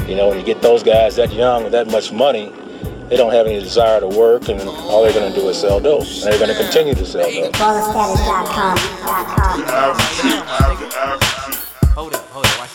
You know, when you get those guys that young with that much money, they don't have any desire to work, and all they're going to do is sell dope. And they're going to continue to sell dope. BallerStatus.com. Hold up, watch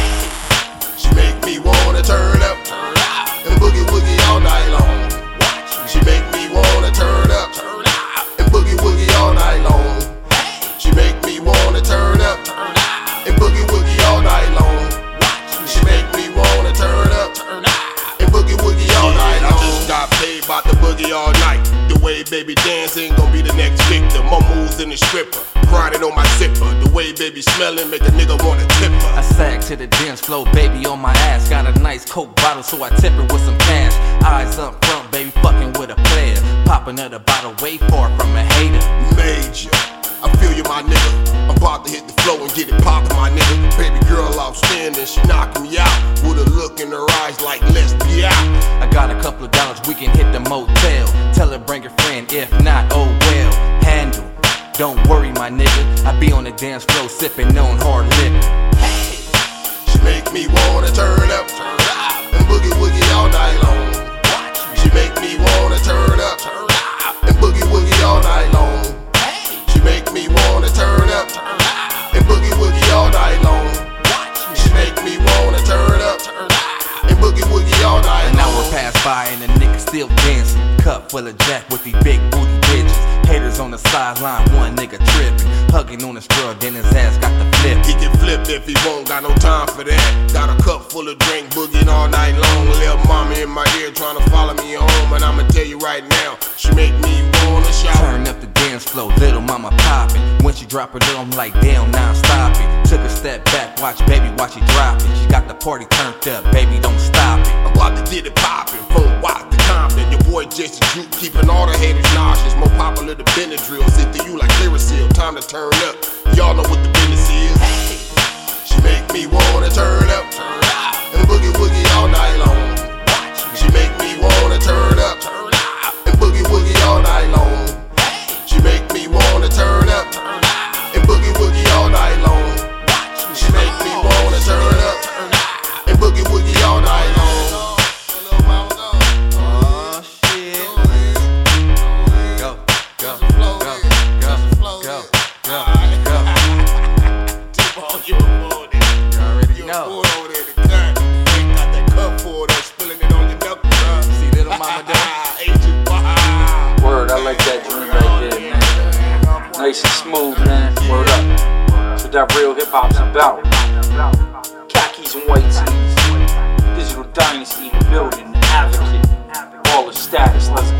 this. She make me wanna turn up and boogie woogie all night long. She make me wanna turn up and boogie woogie all night long. She make me wanna turn up and boogie woogie all night long. She make me wanna turn up and boogie woogie all night long. I just got paid about the boogie all night. The way baby dancing gon' be the next victim. More moves than a stripper, grinding on my zipper. The way baby smelling make a nigga wanna tip her. I sag to the dance floor, baby on my ass. Got a nice Coke bottle, so I tip it with some cash. Eyes up front, baby, fucking with a player. Popping another bottle way far from a hater. Major, I feel you, my nigga. I'm about to hit the flow and get it poppin', my nigga. Baby girl outstanding, she knockin' me out with a look in her eyes like let's be out. I got a couple of dollars, we can hit the motel. Tell her bring a friend, if not, oh well. Handle, don't worry, my nigga. I be on the dance floor sippin' on hard liquor. She make me wanna turn up and boogie woogie all night long. She make me wanna turn up and boogie woogie all night long. She make me wanna turn up and boogie woogie all night long. She make me wanna turn up and boogie woogie all night long. An hour passed by and the nigga still dancing. Cup full of Jack with these big booty bitches. Haters on the sideline, one nigga tripping. Hugging on his drug, then his ass got the flip. He can flip if he won't, got no time for that. Got a cup full of drink, boogieing all night long. Little mama in my ear trying to follow me home. And I'ma tell you right now, she make me wanna shout. Turn up the dance floor, little mama popping. When she drop her low, I'm like damn, now I'm stopping. Took a step back, watch baby, watch it drop it. She got the party turned up, baby, don't stop it. I'm about to get it poppin', from Watt to Compton. Your boy just a juke, keeping all the haters nauseous. More popular than Benadryl, sit to you like Clearasil. Time to turn up, y'all know what the business is. She make me wanna turn up and boogie woogie all night long. She make me wanna turn up and boogie woogie all night long. She make me wanna turn up and boogie woogie all night long. She make me wanna turn up and boogie woogie all night long. Oh shit. Go, go, go, go, go, go, go. You already know. Got that cup full, that's spilling it on your knuckles. See little mama there? Word, I like that joint right there, man. Nice and smooth, man. Word up. That's what that real hip hop's about. Khakis and white tees. Digital Dynasty in the building. Advocate. BallerStatus. Let's